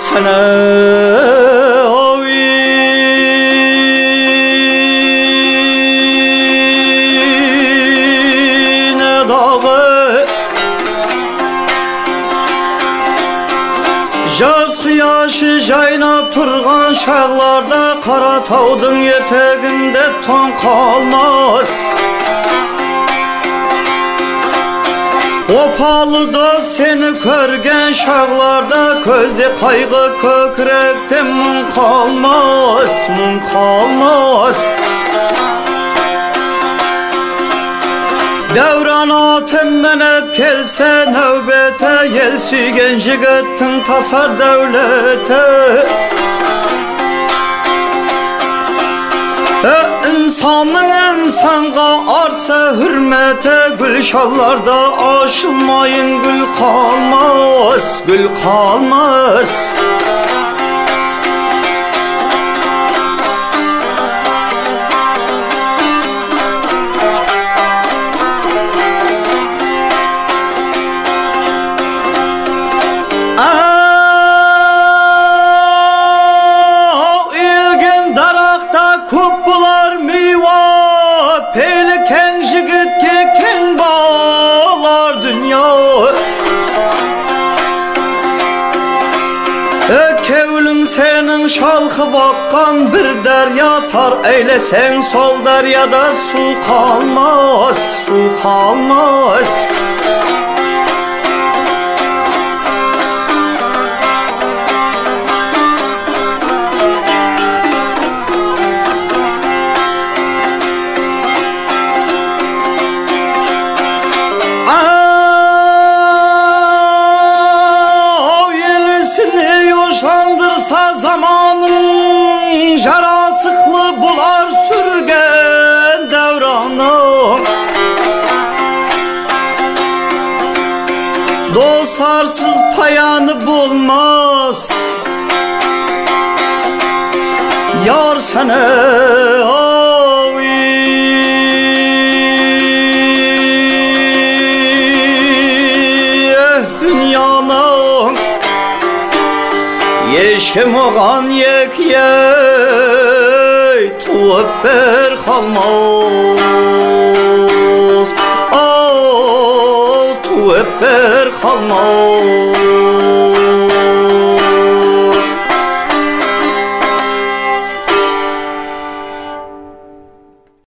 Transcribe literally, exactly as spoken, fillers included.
sene ovi ne dağı Jaz kıyaşı jaynap turgan şağlarda Kara taudun eteginde ton kalmaz Opalıda seni körgen şağlarda Közde kaygı kökrekte mun kalmaz Mun kalmaz Devran atem menep gelse növbete Yel sügen jigittin tasar devlete E insanın insanga artsa hürmete Gülşallarda aşılmayın gül kalmaz Gül kalmaz Kevlün senin şalkı bakkan bir derya tar Eylesen sol deryada su kalmaz, su kalmaz Yaşandırsa zamanın jarasıklı bular sürgen devranı Dosarsız payanı bulmaz Yar sene ovi eh dünyanın Yeşim oğan yek yey Tuğup ber kalmaz Oh tuğup ber kalmaz